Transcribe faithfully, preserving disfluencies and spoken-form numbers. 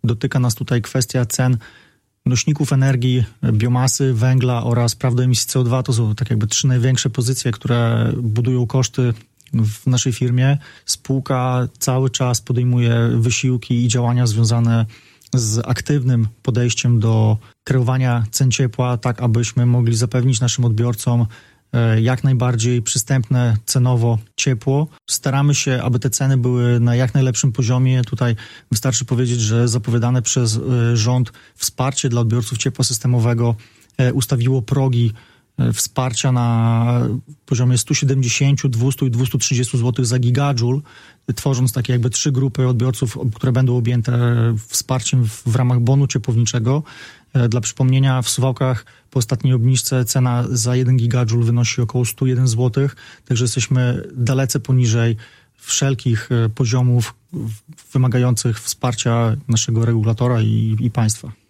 dotyka nas tutaj kwestia cen nośników energii, biomasy, węgla oraz prawda emisji C O dwa. To są tak jakby trzy największe pozycje, które budują koszty w naszej firmie. Spółka cały czas podejmuje wysiłki i działania związane z aktywnym podejściem do kreowania cen ciepła, tak abyśmy mogli zapewnić naszym odbiorcom jak najbardziej przystępne cenowo ciepło. Staramy się, aby te ceny były na jak najlepszym poziomie. Tutaj wystarczy powiedzieć, że zapowiadane przez rząd wsparcie dla odbiorców ciepła systemowego ustawiło progi wsparcia na poziomie sto siedemdziesiąt, dwieście i dwieście trzydzieści złotych za gigajoule, tworząc takie jakby trzy grupy odbiorców, które będą objęte wsparciem w, w ramach bonu ciepłowniczego. Dla przypomnienia, w Suwałkach po ostatniej obniżce cena za jeden gigajoule wynosi około sto jeden złotych, także jesteśmy dalece poniżej wszelkich poziomów wymagających wsparcia naszego regulatora i, i państwa.